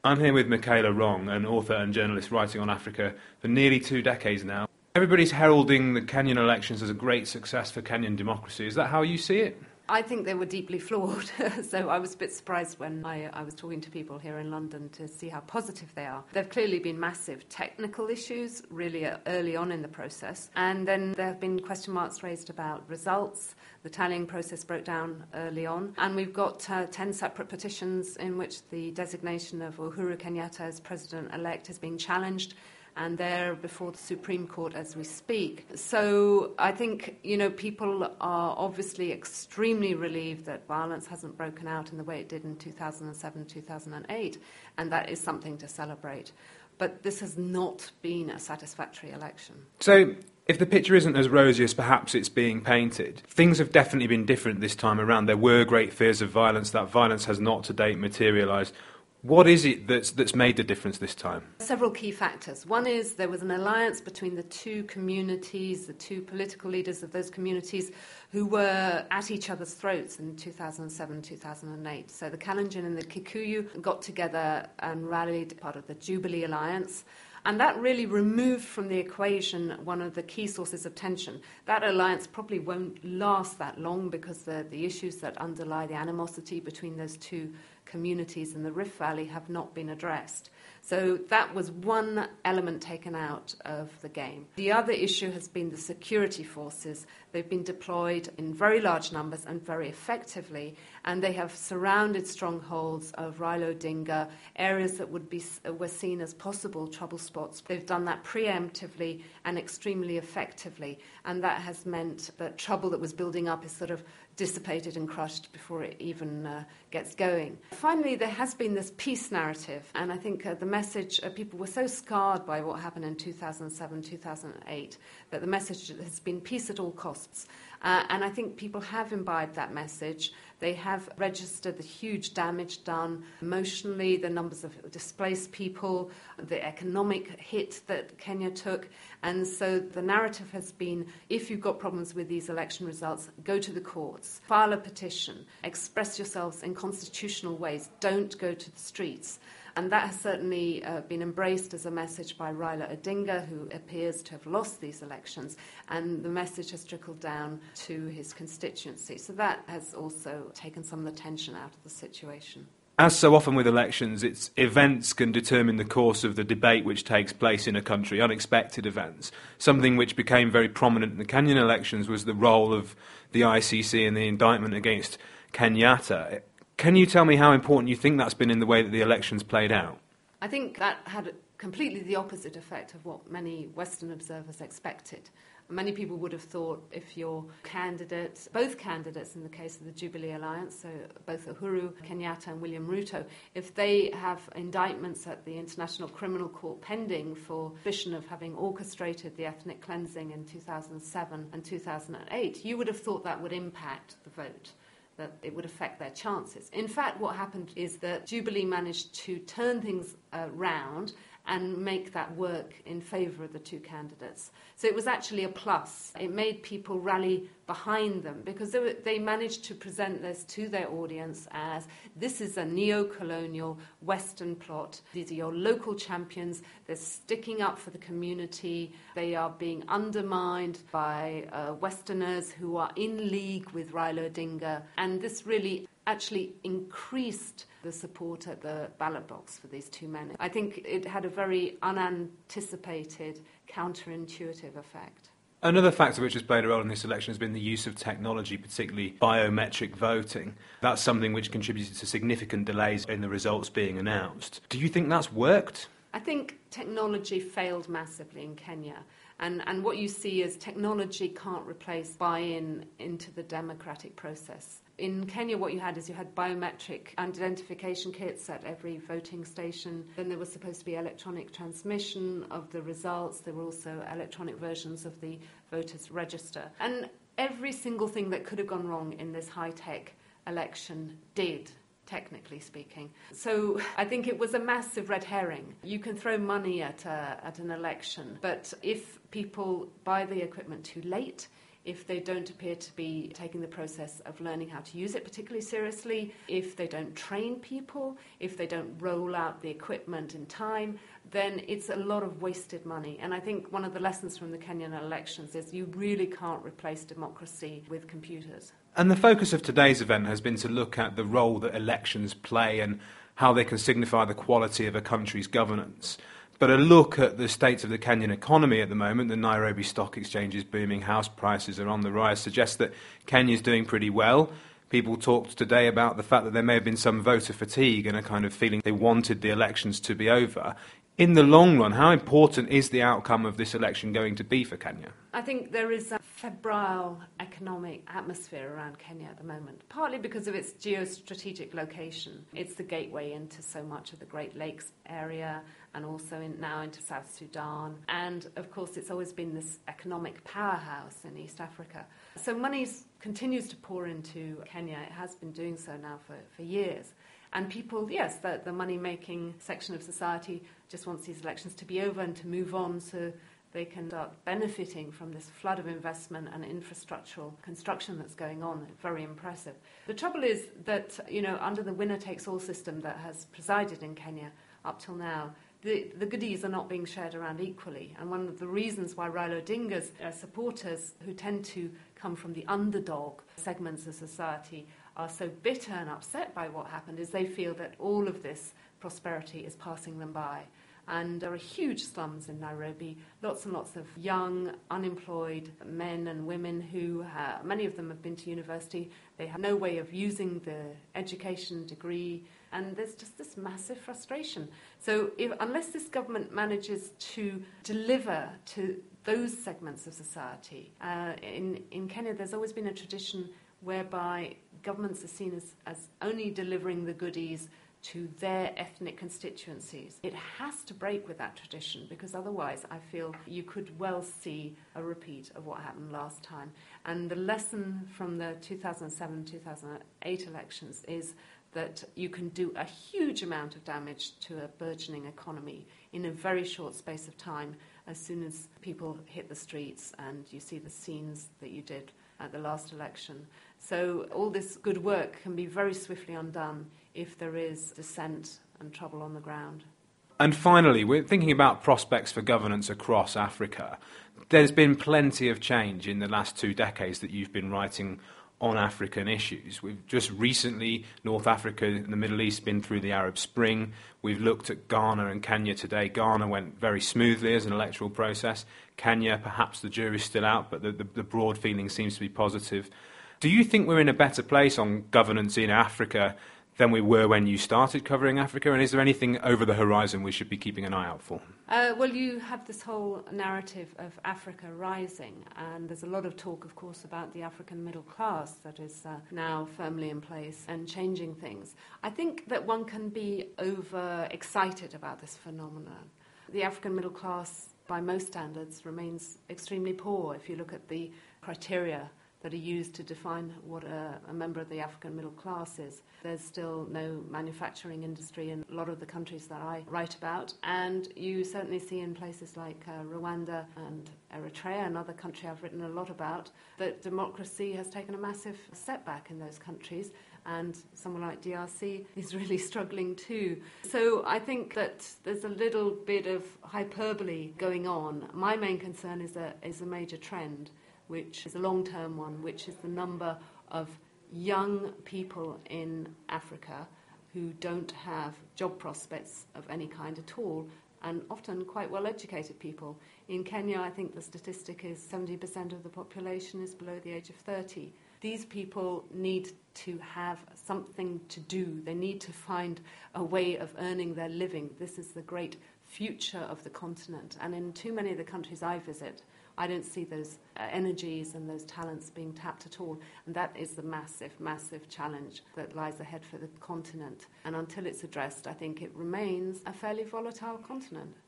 I'm here with Michaela Wrong, an author and journalist writing on Africa for nearly 2 decades now. Everybody's heralding the Kenyan elections as a great success for Kenyan democracy. Is that how you see it? I think they were deeply flawed, so I was a bit surprised when I was talking to people here in London to see how positive they are. There have clearly been massive technical issues really early on in the process, and then there have been question marks raised about results. The tallying process broke down early on, and we've got 10 separate petitions in which the designation of Uhuru Kenyatta as president-elect is being challenged, and they're before the Supreme Court as we speak. So I think, people are obviously extremely relieved that violence hasn't broken out in the way it did in 2007, 2008, and that is something to celebrate. But this has not been a satisfactory election. So, if the picture isn't as rosy as perhaps it's being painted, things have definitely been different this time around. There were great fears of violence. That violence has not to date materialised. What is it that's made the difference this time? Several key factors. One is there was an alliance between the two communities, the two political leaders of those communities who were at each other's throats in 2007, 2008. So the Kalenjin and the Kikuyu got together and rallied part of the Jubilee Alliance. And that really removed from the equation one of the key sources of tension. That alliance probably won't last that long because the issues that underlie the animosity between those two communities in the Rift Valley have not been addressed. So that was one element taken out of the game. The other issue has been the security forces. They've been deployed in very large numbers and very effectively, and they have surrounded strongholds of Raila Odinga, areas that were seen as possible trouble spots. They've done that preemptively and extremely effectively, and that has meant that trouble that was building up is sort of dissipated and crushed before it even gets going. Finally, there has been this peace narrative, and I think the message, people were so scarred by what happened in 2007, 2008, that the message has been peace at all costs. And I think people have imbibed that message. They have registered the huge damage done emotionally, the numbers of displaced people, the economic hit that Kenya took. And so the narrative has been, if you've got problems with these election results, go to the courts, file a petition, express yourselves in constitutional ways, don't go to the streets. And that has certainly been embraced as a message by Raila Odinga, who appears to have lost these elections, and the message has trickled down to his constituency. So that has also taken some of the tension out of the situation. As so often with elections, its events can determine the course of the debate which takes place in a country, unexpected events. Something which became very prominent in the Kenyan elections was the role of the ICC in the indictment against Kenyatta. Can you tell me how important you think that's been in the way that the elections played out? I think that had completely the opposite effect of what many Western observers expected. Many people would have thought if your candidates, both candidates in the case of the Jubilee Alliance, so both Uhuru Kenyatta and William Ruto, if they have indictments at the International Criminal Court pending for suspicion of having orchestrated the ethnic cleansing in 2007 and 2008, you would have thought that would impact the vote, that it would affect their chances. In fact, what happened is that Jubilee managed to turn things round and make that work in favour of the two candidates. So it was actually a plus. It made people rally behind them because they managed to present this to their audience as this is a neo-colonial Western plot. These are your local champions. They're sticking up for the community. They are being undermined by Westerners who are in league with Raila Odinga. And this really actually increased the support at the ballot box for these two men. I think it had a very unanticipated, counterintuitive effect. Another factor which has played a role in this election has been the use of technology, particularly biometric voting. That's something which contributed to significant delays in the results being announced. Do you think that's worked? I think technology failed massively in Kenya. And what you see is technology can't replace buy-in into the democratic process. In Kenya, what you had biometric identification kits at every voting station. Then there was supposed to be electronic transmission of the results. There were also electronic versions of the voters' register. And every single thing that could have gone wrong in this high-tech election did, technically speaking. So I think it was a massive red herring. You can throw money at an election, but if people buy the equipment too late, if they don't appear to be taking the process of learning how to use it particularly seriously, if they don't train people, if they don't roll out the equipment in time, then it's a lot of wasted money. And I think one of the lessons from the Kenyan elections is you really can't replace democracy with computers. And the focus of today's event has been to look at the role that elections play and how they can signify the quality of a country's governance. But a look at the state of the Kenyan economy at the moment, the Nairobi Stock Exchange is booming, house prices are on the rise, suggests that Kenya's doing pretty well. People talked today about the fact that there may have been some voter fatigue and a kind of feeling they wanted the elections to be over. In the long run, how important is the outcome of this election going to be for Kenya? I think there is a febrile economic atmosphere around Kenya at the moment, partly because of its geostrategic location. It's the gateway into so much of the Great Lakes area and also now into South Sudan. And, of course, it's always been this economic powerhouse in East Africa. So money continues to pour into Kenya. It has been doing so now for years. And people, yes, the money-making section of society just wants these elections to be over and to move on so they can start benefiting from this flood of investment and infrastructural construction that's going on. It's very impressive. The trouble is that, under the winner-takes-all system that has presided in Kenya up till now, the goodies are not being shared around equally. And one of the reasons why Raila Odinga's supporters, who tend to come from the underdog segments of society, are so bitter and upset by what happened is they feel that all of this prosperity is passing them by. And there are huge slums in Nairobi, lots and lots of young, unemployed men and women who, many of them have been to university. They have no way of using the education degree, and there's just this massive frustration. So unless this government manages to deliver to those segments of society, in Kenya there's always been a tradition whereby governments are seen as only delivering the goodies to their ethnic constituencies. It has to break with that tradition, because otherwise I feel you could well see a repeat of what happened last time. And the lesson from the 2007-2008 elections is that you can do a huge amount of damage to a burgeoning economy in a very short space of time as soon as people hit the streets and you see the scenes that you did at the last election. So all this good work can be very swiftly undone if there is dissent and trouble on the ground. And finally, we're thinking about prospects for governance across Africa. There's been plenty of change in the last 2 decades that you've been writing on African issues. We've just recently, North Africa and the Middle East, been through the Arab Spring. We've looked at Ghana and Kenya today. Ghana went very smoothly as an electoral process. Kenya, perhaps the jury's still out, but the broad feeling seems to be positive. Do you think we're in a better place on governance in Africa than we were when you started covering Africa? And is there anything over the horizon we should be keeping an eye out for? Well, you have this whole narrative of Africa rising, and there's a lot of talk, of course, about the African middle class that is now firmly in place and changing things. I think that one can be over-excited about this phenomenon. The African middle class, by most standards, remains extremely poor. If you look at the criteria that are used to define what a member of the African middle class is. There's still no manufacturing industry in a lot of the countries that I write about, and you certainly see in places like Rwanda and Eritrea, another country I've written a lot about, that democracy has taken a massive setback in those countries, and someone like DRC is really struggling too. So I think that there's a little bit of hyperbole going on. My main concern is a major trend, which is a long-term one, which is the number of young people in Africa who don't have job prospects of any kind at all, and often quite well-educated people. In Kenya, I think the statistic is 70% of the population is below the age of 30. These people need to have something to do. They need to find a way of earning their living. This is the great future of the continent. And in too many of the countries I visit, I don't see those energies and those talents being tapped at all. And that is the massive, massive challenge that lies ahead for the continent. And until it's addressed, I think it remains a fairly volatile continent.